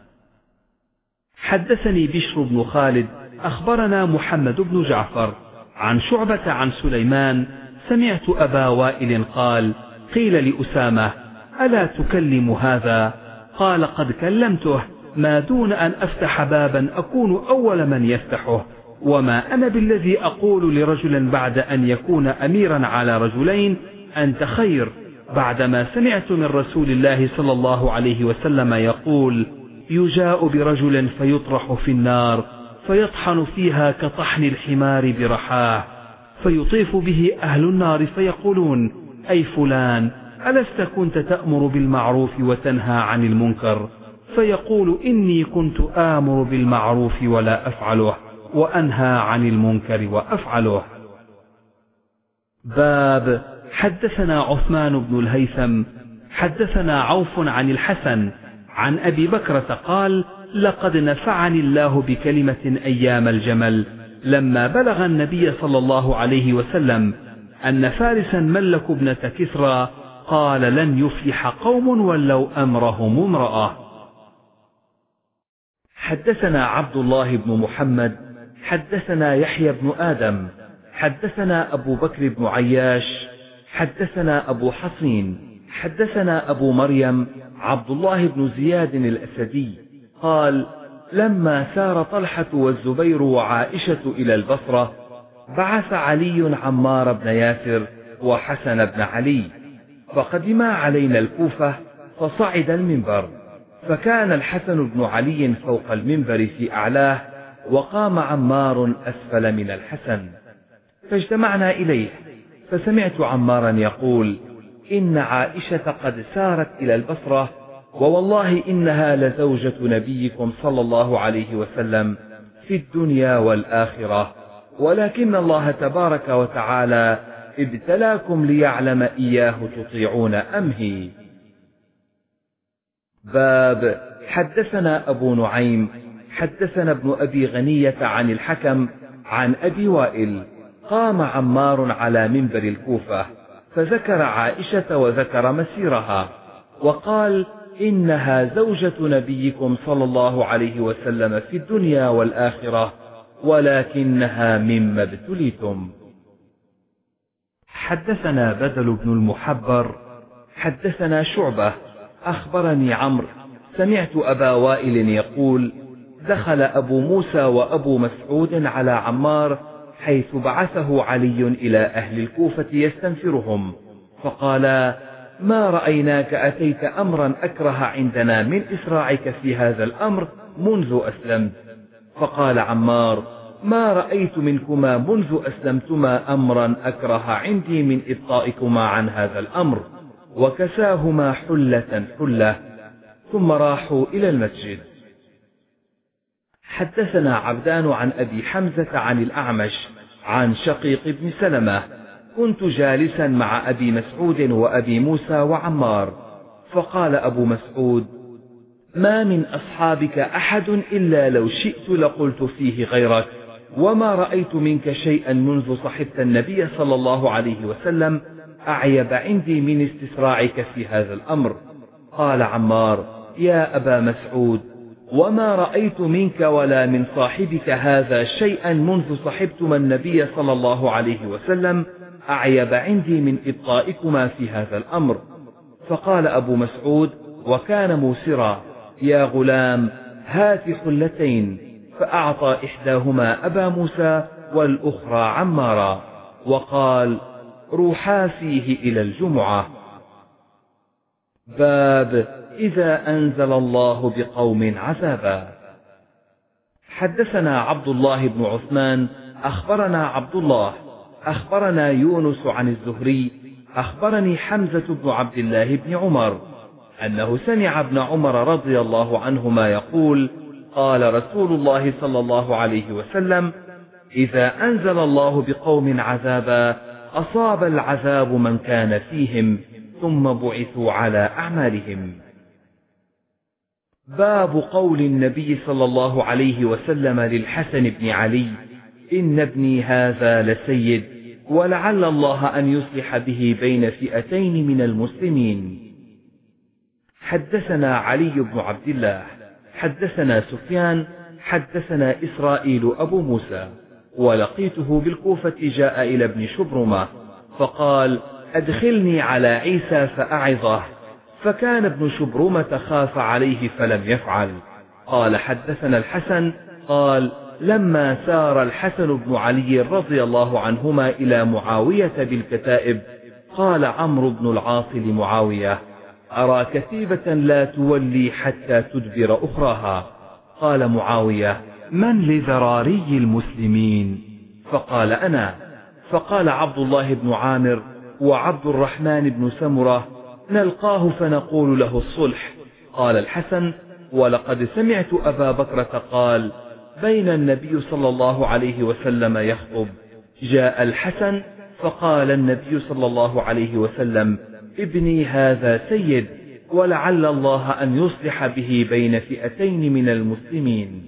حدثني بشر بن خالد أخبرنا محمد بن جعفر عن شعبة عن سليمان سمعت أبا وائل قال قيل لأسامة ألا تكلم هذا؟ قال قد كلمته، ما دون أن أفتح بابا أكون أول من يفتحه، وما أنا بالذي أقول لرجل بعد أن يكون أميرا على رجلين أنت خير، بعدما سمعت من رسول الله صلى الله عليه وسلم يقول يجاء برجل فيطرح في النار فيطحن فيها كطحن الحمار برحاه، فيطيف به أهل النار فيقولون أي فلان ألست كنت تأمر بالمعروف وتنهى عن المنكر؟ فيقول إني كنت آمر بالمعروف ولا أفعله، وأنهى عن المنكر وأفعله. باب حدثنا عثمان بن الهيثم حدثنا عوف عن الحسن عن أبي بكرة قال لقد نفعني الله بكلمة أيام الجمل لما بلغ النبي صلى الله عليه وسلم أن فارسا ملكوا ابنة كسرى، قال لن يفلح قوم ولوا أمرهم امرأة. حدثنا عبد الله بن محمد حدثنا يحيى بن آدم حدثنا أبو بكر بن عياش حدثنا أبو حصين حدثنا أبو مريم عبد الله بن زياد الأسدي قال لما سار طلحة والزبير وعائشة إلى البصرة بعث علي عمار بن ياسر وحسن بن علي، فقدما علينا الكوفة فصعد المنبر، فكان الحسن بن علي فوق المنبر في أعلاه، وقام عمار أسفل من الحسن، فاجتمعنا إليه، فسمعت عمارا يقول إن عائشة قد سارت إلى البصرة، ووالله إنها لزوجة نبيكم صلى الله عليه وسلم في الدنيا والآخرة، ولكن الله تبارك وتعالى ابتلاكم ليعلم إياه تطيعون أم هي. باب حدثنا أبو نعيم حدثنا ابن أبي غنية عن الحكم عن أبي وائل قام عمار على منبر الكوفة فذكر عائشة وذكر مسيرها، وقال إنها زوجة نبيكم صلى الله عليه وسلم في الدنيا والآخرة، ولكنها مما ابتليتم. حدثنا بدل بن المحبر حدثنا شعبة أخبرني عمرو سمعت أبا وائل يقول دخل أبو موسى وأبو مسعود على عمار حيث بعثه علي إلى أهل الكوفة يستنفرهم، فقال ما رأيناك أتيت أمرا أكره عندنا من إسراعك في هذا الأمر منذ أسلمت. فقال عمار ما رأيت منكما منذ أسلمتما أمرا أكره عندي من إبطائكما عن هذا الأمر. وكساهما حلة حلة، ثم راحوا إلى المسجد. حدثنا عبدان عن أبي حمزة عن الأعمش عن شقيق بن سلمة: كنت جالسا مع أبي مسعود وأبي موسى وعمار، فقال أبو مسعود: ما من أصحابك أحد إلا لو شئت لقلت فيه غيرك، وما رأيت منك شيئا منذ صحبت النبي صلى الله عليه وسلم أعيب عندي من استسراعك في هذا الأمر. قال عمار: يا أبا مسعود، وما رأيت منك ولا من صاحبك هذا شيئا منذ صحبتما النبي صلى الله عليه وسلم أعيب عندي من إبطائكما في هذا الأمر. فقال أبو مسعود وكان موسرا: يا غلام، هات حلتين. فأعطى إحداهما أبا موسى والأخرى عمارا، وقال: روحا فيه إلى الجمعة. باب إذا أنزل الله بقوم عذابا. حدثنا عبد الله بن عثمان أخبرنا عبد الله أخبرنا يونس عن الزهري أخبرني حمزة بن عبد الله بن عمر أنه سمع ابن عمر رضي الله عنهما يقول: قال رسول الله صلى الله عليه وسلم: إذا أنزل الله بقوم عذابا أصاب العذاب من كان فيهم، ثم بعثوا على أعمالهم. باب قول النبي صلى الله عليه وسلم للحسن بن علي: إن ابني هذا لسيد، ولعل الله أن يصلح به بين فئتين من المسلمين. حدثنا علي بن عبد الله حدثنا سفيان حدثنا إسرائيل أبو موسى، ولقيته بالكوفة جاء إلى ابن شبرمة فقال: أدخلني على عيسى فأعظه، فكان ابن شبرمة خاف عليه فلم يفعل. قال: حدثنا الحسن قال: لما سار الحسن بن علي رضي الله عنهما إلى معاوية بالكتائب، قال عمرو بن العاص لمعاوية: أرى كتيبة لا تولي حتى تدبر أخراها. قال معاوية: من لذراري المسلمين؟ فقال: أنا. فقال عبد الله بن عامر وعبد الرحمن بن سمرة: نلقاه فنقول له الصلح. قال الحسن: ولقد سمعت أبا بكرة قال: بين النبي صلى الله عليه وسلم يخطب، جاء الحسن فقال النبي صلى الله عليه وسلم: ابني هذا سيد، ولعل الله أن يصلح به بين فئتين من المسلمين.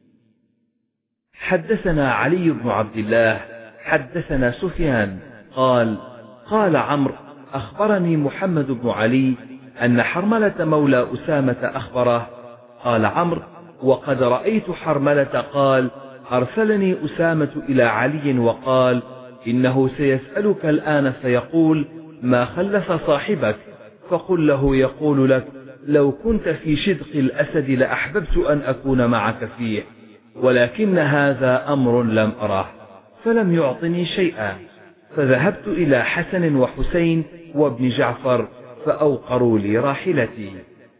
حدثنا علي بن عبد الله حدثنا سفيان قال: قال عمرو: أخبرني محمد بن علي أن حرملة مولى أسامة أخبره. قال عمرو: وقد رأيت حرملة قال: أرسلني أسامة إلى علي وقال: إنه سيسألك الآن فيقول: ما خلف صاحبك؟ فقل له يقول لك: لو كنت في شدق الأسد لأحببت أن أكون معك فيه، ولكن هذا أمر لم أره، فلم يعطني شيئا. فذهبت إلى حسن وحسين وابن جعفر فأوقروا لي راحلتي.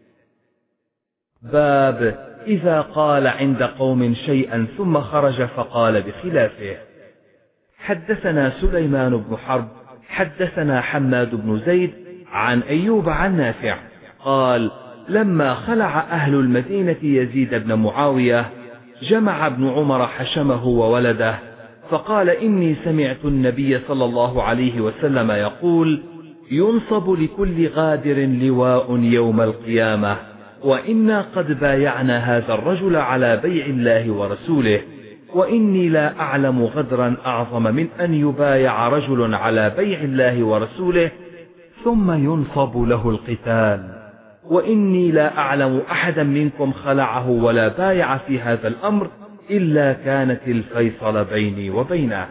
باب إذا قال عند قوم شيئا ثم خرج فقال بخلافه. حدثنا سليمان بن حرب حدثنا حماد بن زيد عن أيوب عن نافع قال: لما خلع أهل المدينة يزيد بن معاوية، جمع ابن عمر حشمه وولده فقال: إني سمعت النبي صلى الله عليه وسلم يقول: ينصب لكل غادر لواء يوم القيامة، وإنا قد بايعنا هذا الرجل على بيع الله ورسوله، وإني لا أعلم غدرا أعظم من أن يبايع رجل على بيع الله ورسوله ثم ينصب له القتال، وإني لا أعلم أحدا منكم خلعه ولا بايع في هذا الأمر إلا كانت الفيصل بيني وبينه.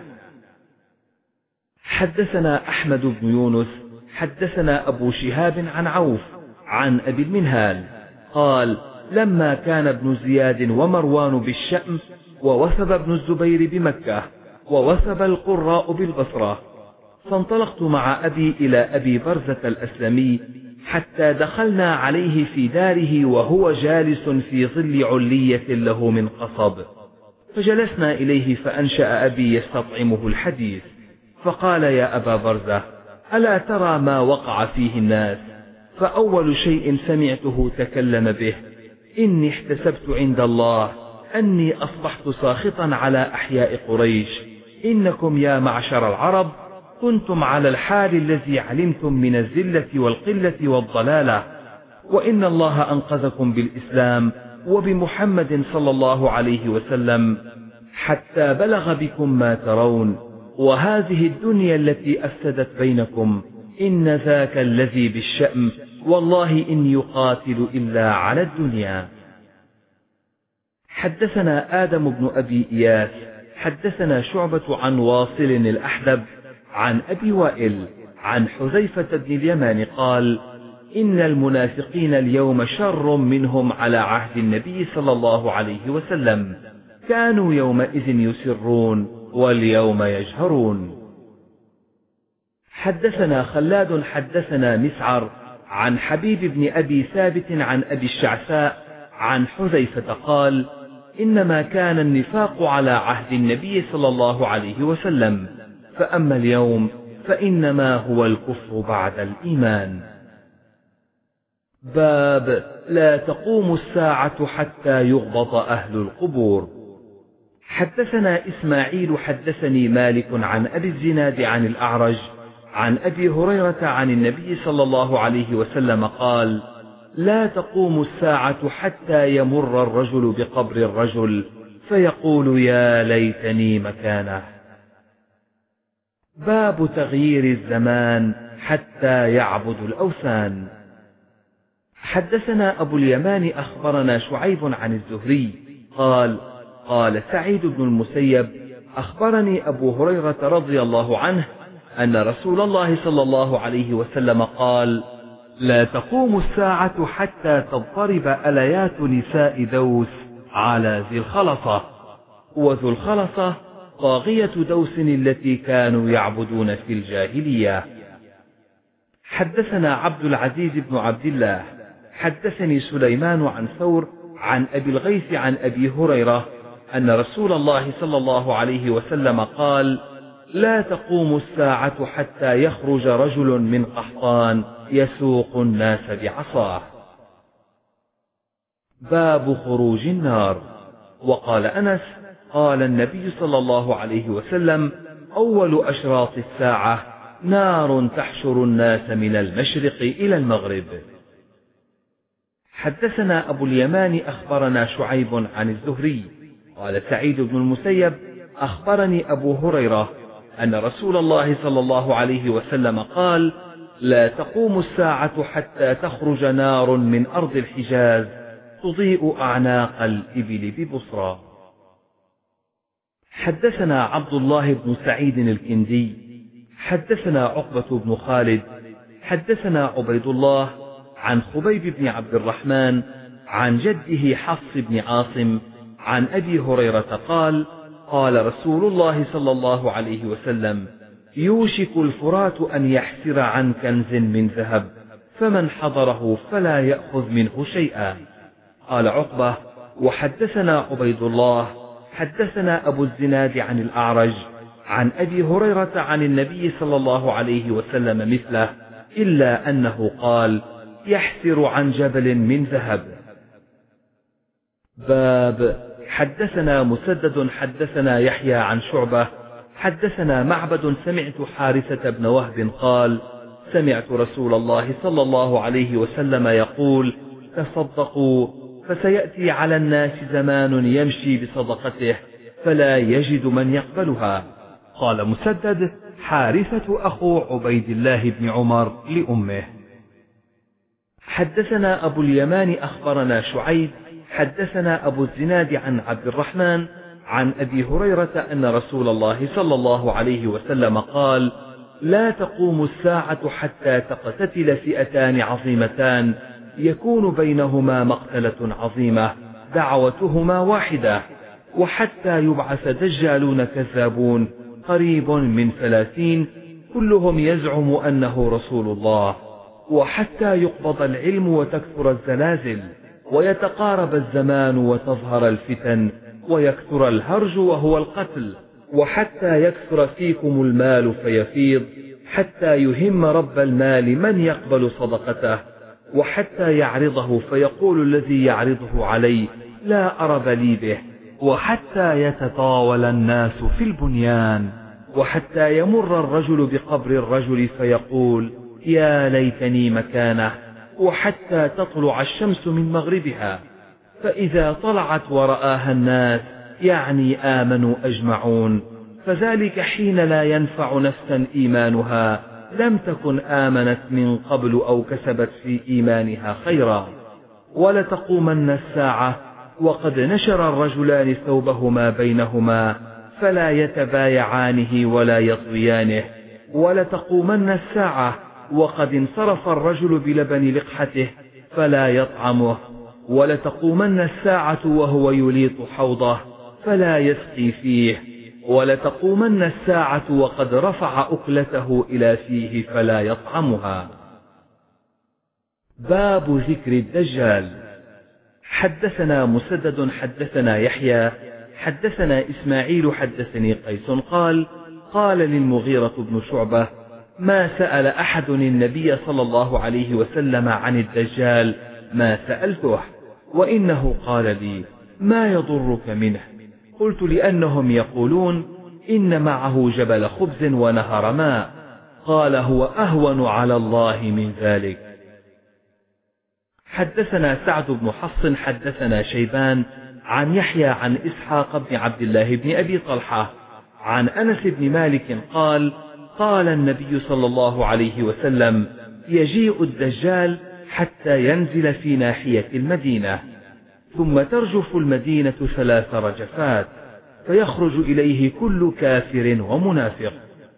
حدثنا أحمد بن يونس حدثنا أبو شهاب عن عوف عن أبي المنهال قال: لما كان ابن زياد ومروان بالشأم، ووثب ابن الزبير بمكة، ووثب القراء بالبصرة، فانطلقت مع أبي إلى أبي برزة الأسلمي حتى دخلنا عليه في داره وهو جالس في ظل علية له من قصب، فجلسنا إليه فأنشأ أبي يستطعمه الحديث، فقال: يا أبا برزة، ألا ترى ما وقع فيه الناس؟ فأول شيء سمعته تكلم به: إني احتسبت عند الله أني أصبحت ساخطا على أحياء قريش، إنكم يا معشر العرب كنتم على الحال الذي علمتم من الذلة والقلة والضلالة، وإن الله أنقذكم بالإسلام وبمحمد صلى الله عليه وسلم حتى بلغ بكم ما ترون، وهذه الدنيا التي أفسدت بينكم إن ذاك الذي بالشأم، والله إن يقاتل إلا على الدنيا. حدثنا آدم بن أبي إياس حدثنا شعبة عن واصل الأحدب عن أبي وائل عن حذيفة بن اليمان قال: إن المنافقين اليوم شر منهم على عهد النبي صلى الله عليه وسلم، كانوا يومئذ يسرون واليوم يجهرون. حدثنا خلاد حدثنا مسعر عن حبيب بن أبي ثابت عن أبي الشعثاء عن حذيفة قال: إنما كان النفاق على عهد النبي صلى الله عليه وسلم، فأما اليوم فإنما هو الكفر بعد الإيمان. باب لا تقوم الساعة حتى يغبط أهل القبور. حدثنا إسماعيل حدثني مالك عن أبي الزناد عن الأعرج عن أبي هريرة عن النبي صلى الله عليه وسلم قال: لا تقوم الساعة حتى يمر الرجل بقبر الرجل فيقول: يا ليتني مكانه. باب تغيير الزمان حتى يعبد الأوثان. حدثنا أبو اليمان أخبرنا شعيب عن الزهري قال: قال سعيد بن المسيب: أخبرني أبو هريرة رضي الله عنه أن رسول الله صلى الله عليه وسلم قال: لا تقوم الساعة حتى تضطرب أليات نساء دوس على ذي الخلصة، وذو الخلصة طاغية دوس التي كانوا يعبدون في الجاهلية. حدثنا عبد العزيز بن عبد الله حدثني سليمان عن ثور عن أبي الغيث عن أبي هريرة أن رسول الله صلى الله عليه وسلم قال: لا تقوم الساعة حتى يخرج رجل من قحطان يسوق الناس بعصاه. باب خروج النار. وقال أنس: قال النبي صلى الله عليه وسلم: أول أشراط الساعة نار تحشر الناس من المشرق إلى المغرب. حدثنا أبو اليمان أخبرنا شعيب عن الزهري قال سعيد بن المسيب: أخبرني أبو هريرة أن رسول الله صلى الله عليه وسلم قال: لا تقوم الساعة حتى تخرج نار من أرض الحجاز تضيء أعناق الإبل ببصرى. حدثنا عبد الله بن سعيد الكندي حدثنا عقبة بن خالد حدثنا عبيد الله عن خبيب بن عبد الرحمن عن جده حفص بن عاصم عن أبي هريرة قال: قال رسول الله صلى الله عليه وسلم: يوشك الفرات أن يحسر عن كنز من ذهب، فمن حضره فلا يأخذ منه شيئا. قال عقبة: وحدثنا عبيد الله حدثنا أبو الزناد عن الأعرج عن أبي هريرة عن النبي صلى الله عليه وسلم مثله، إلا أنه قال: يحسر عن جبل من ذهب. باب حدثنا مسدد حدثنا يحيى عن شعبة حدثنا معبد سمعت حارثة بن وهب قال: سمعت رسول الله صلى الله عليه وسلم يقول: تصدقوا فسيأتي على الناس زمان يمشي بصدقته فلا يجد من يقبلها. قال مسدد: حارثة أخو عبيد الله بن عمر لأمه. حدثنا أبو اليمان أخبرنا شعيب حدثنا أبو الزناد عن عبد الرحمن عن أبي هريرة أن رسول الله صلى الله عليه وسلم قال: لا تقوم الساعة حتى تقتتل فئتان عظيمتان يكون بينهما مقتلة عظيمة دعوتهما واحدة، وحتى يبعث دجالون كذابون قريب من 30 كلهم يزعم أنه رسول الله، وحتى يقبض العلم وتكثر الزلازل ويتقارب الزمان وتظهر الفتن ويكثر الهرج وهو القتل، وحتى يكثر فيكم المال فيفيض، حتى يهم رب المال من يقبل صدقته، وحتى يعرضه فيقول الذي يعرضه عليه لا أرب لي به، وحتى يتطاول الناس في البنيان، وحتى يمر الرجل بقبر الرجل فيقول يا ليتني مكانه، وحتى تطلع الشمس من مغربها، فإذا طلعت ورآها الناس يعني آمنوا أجمعون، فذلك حين لا ينفع نفسا إيمانها لم تكن آمنت من قبل أو كسبت في إيمانها خيرا. ولتقومن الساعة وقد نشر الرجلان ثوبهما بينهما فلا يتبايعانه ولا يطويانه، ولتقومن الساعة وقد انصرف الرجل بلبن لقحته فلا يطعمه، ولتقومن الساعة وهو يليط حوضه فلا يسقي فيه، ولتقومن الساعة وقد رفع أكلته إلى فيه فلا يطعمها. باب ذكر الدجال. حدثنا مسدد حدثنا يحيى حدثنا إسماعيل حدثني قيس قال قال للمغيرة بن شعبة ما سأل أحد النبي صلى الله عليه وسلم عن الدجال ما سألته، وإنه قال لي ما يضرك منه؟ قلت لأنهم يقولون إن معه جبل خبز ونهر ماء. قال هو أهون على الله من ذلك. حدثنا سعد بن حفص حدثنا شيبان عن يحيى عن إسحاق بن عبد الله بن أبي طلحة عن أنس بن مالك قال قال النبي صلى الله عليه وسلم يجيء الدجال حتى ينزل في ناحية المدينة، ثم ترجف المدينة 3 رجفات، فيخرج إليه كل كافر ومنافق.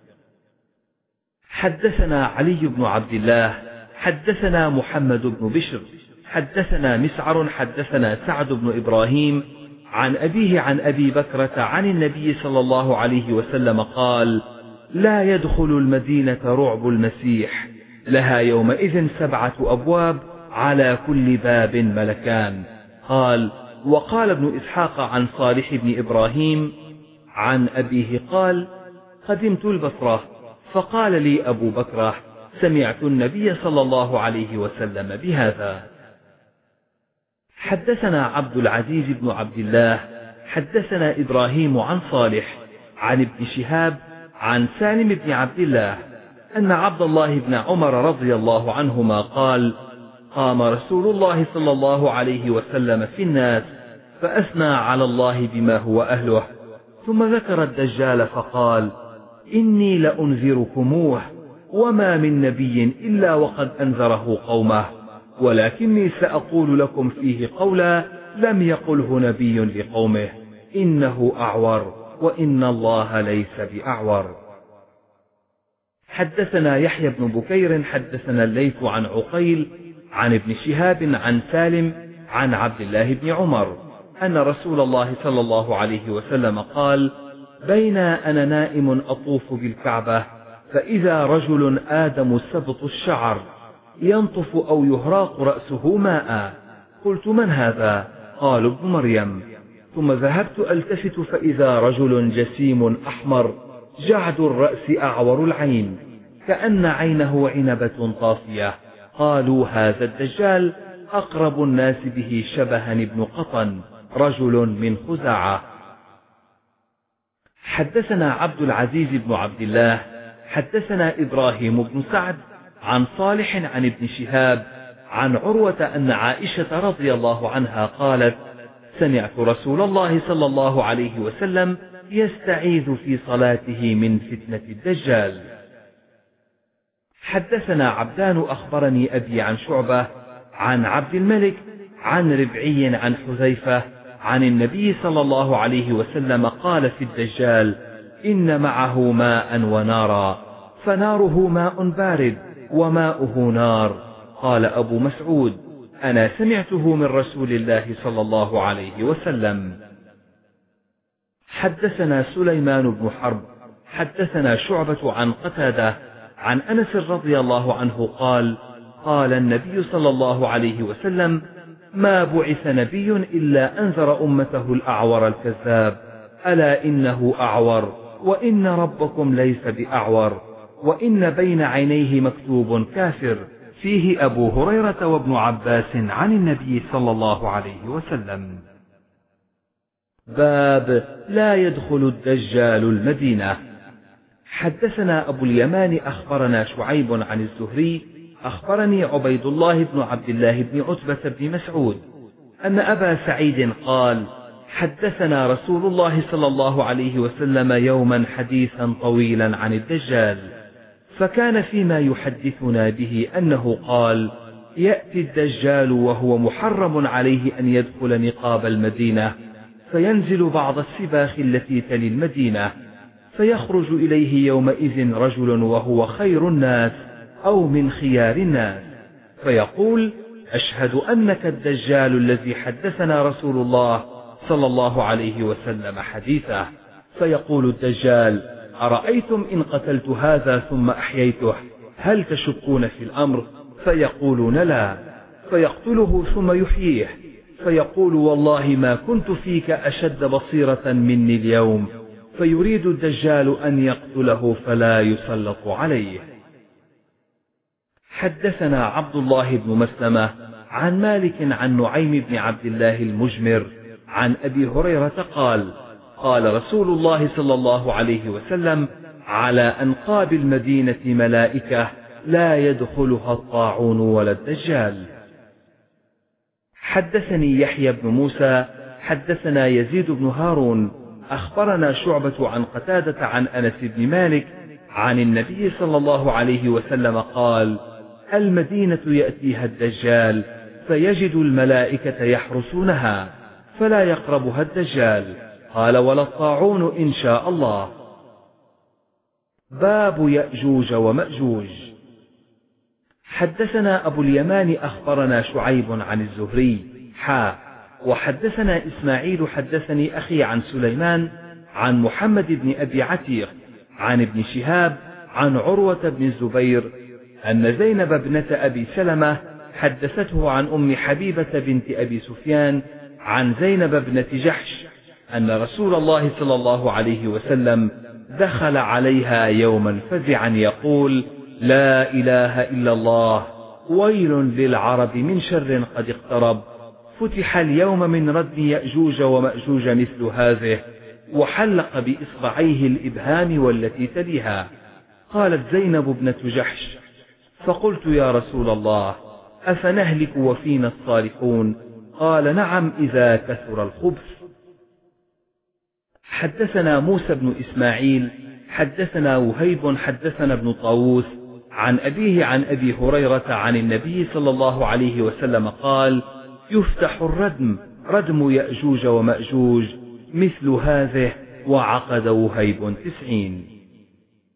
حدثنا علي بن عبد الله حدثنا محمد بن بشر حدثنا مسعر حدثنا سعد بن إبراهيم عن أبيه عن أبي بكرة عن النبي صلى الله عليه وسلم قال لا يدخل المدينة رعب المسيح، لها يومئذ 7 أبواب على كل باب ملكان. قال وقال ابن إسحاق عن صالح بن إبراهيم عن أبيه قال قدمت البصرة فقال لي أبو بكرة سمعت النبي صلى الله عليه وسلم بهذا. حدثنا عبد العزيز بن عبد الله حدثنا إبراهيم عن صالح عن ابن شهاب عن سالم بن عبد الله أن عبد الله بن عمر رضي الله عنهما قال قام رسول الله صلى الله عليه وسلم في الناس فأثنى على الله بما هو أهله، ثم ذكر الدجال فقال إني لأنذركموه وما من نبي إلا وقد أنذره قومه، ولكني سأقول لكم فيه قولا لم يقله نبي لقومه إنه أعور وإن الله ليس بأعور. حدثنا يحيى بن بكير حدثنا الليث عن عقيل عن ابن شهاب عن سالم عن عبد الله بن عمر أن رسول الله صلى الله عليه وسلم قال بين أنا نائم أطوف بالكعبة فإذا رجل آدم سبط الشعر ينطف أو يهراق رأسه ماء، قلت من هذا؟ قال ابن مريم، ثم ذهبت ألتفت فإذا رجل جسيم أحمر جعد الرأس أعور العين كأن عينه عنبة طافية، قالوا هذا الدجال أقرب الناس به شبها ابن قطن رجل من خزاعة. حدثنا عبد العزيز بن عبد الله حدثنا إبراهيم بن سعد عن صالح عن ابن شهاب عن عروة أن عائشة رضي الله عنها قالت سمعت رسول الله صلى الله عليه وسلم يستعيذ في صلاته من فتنة الدجال. حدثنا عبدان أخبرني أبي عن شعبة عن عبد الملك عن ربعي عن حذيفة عن النبي صلى الله عليه وسلم قال في الدجال إن معه ماء ونارا، فناره ماء بارد وماؤه نار. قال أبو مسعود أنا سمعته من رسول الله صلى الله عليه وسلم. حدثنا سليمان بن حرب حدثنا شعبة عن قتادة عن أنس رضي الله عنه قال قال النبي صلى الله عليه وسلم ما بعث نبي إلا أنذر أمته الأعور الكذاب، ألا إنه أعور وإن ربكم ليس بأعور، وإن بين عينيه مكتوب كافر، فيه أبو هريرة وابن عباس عن النبي صلى الله عليه وسلم. باب لا يدخل الدجال المدينة. حدثنا أبو اليمان أخبرنا شعيب عن الزهري أخبرني عبيد الله بن عبد الله بن عتبة بن مسعود أن أبا سعيد قال حدثنا رسول الله صلى الله عليه وسلم يوما حديثا طويلا عن الدجال، فكان فيما يحدثنا به أنه قال يأتي الدجال وهو محرم عليه أن يدخل نقاب المدينة، فينزل بعض السباخ التي تلي المدينة، فيخرج إليه يومئذ رجل وهو خير الناس أو من خيار الناس، فيقول أشهد أنك الدجال الذي حدثنا رسول الله صلى الله عليه وسلم حديثه. فيقول الدجال أرأيتم إن قتلت هذا ثم أحييته هل تشكون في الأمر؟ فيقولون لا. فيقتله ثم يحييه، فيقول والله ما كنت فيك أشد بصيرة مني اليوم، فيريد الدجال أن يقتله فلا يسلط عليه. حدثنا عبد الله بن مسلمة عن مالك عن نعيم بن عبد الله المجمر عن أبي هريرة قال قال رسول الله صلى الله عليه وسلم على أنقاب المدينة ملائكة لا يدخلها الطاعون ولا الدجال. حدثني يحيى بن موسى حدثنا يزيد بن هارون أخبرنا شعبة عن قتادة عن أنس بن مالك عن النبي صلى الله عليه وسلم قال المدينة يأتيها الدجال فيجد الملائكة يحرسونها فلا يقربها الدجال، قال ولا الطاعون إن شاء الله. باب يأجوج ومأجوج. حدثنا أبو اليمان أخبرنا شعيب عن الزهري وحدثنا إسماعيل حدثني أخي عن سليمان عن محمد بن أبي عتيق عن ابن شهاب عن عروة بن الزبير أن زينب ابنة أبي سلمة حدثته عن أم حبيبة بنت أبي سفيان عن زينب ابنة جحش أن رسول الله صلى الله عليه وسلم دخل عليها يوما فزعا يقول لا إله إلا الله ويل للعرب من شر قد اقترب، فتح اليوم من ردم يأجوج ومأجوج مثل هذه، وحلق بإصبعيه الإبهام والتي تليها. قالت زينب ابنة جحش فقلت يا رسول الله أفنهلك وفينا الصالحون؟ قال نعم إذا كثر الخبث. حدثنا موسى بن إسماعيل حدثنا وهيب حدثنا ابن طاووس عن أبيه عن أبي هريرة عن النبي صلى الله عليه وسلم قال يفتح الردم ردم يأجوج ومأجوج مثل هذه، وعقد وهيب 90.